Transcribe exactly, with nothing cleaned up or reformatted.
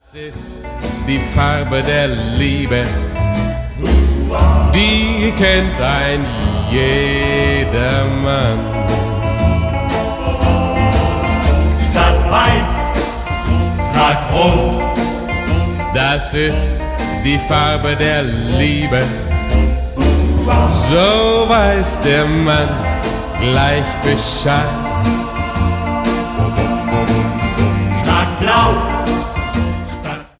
Es ist die Farbe der Liebe, die kennt ein jedermann. Statt weiß, tragt rot. Das ist die Farbe der Liebe, so weiß der Mann gleich Bescheid. Statt blau,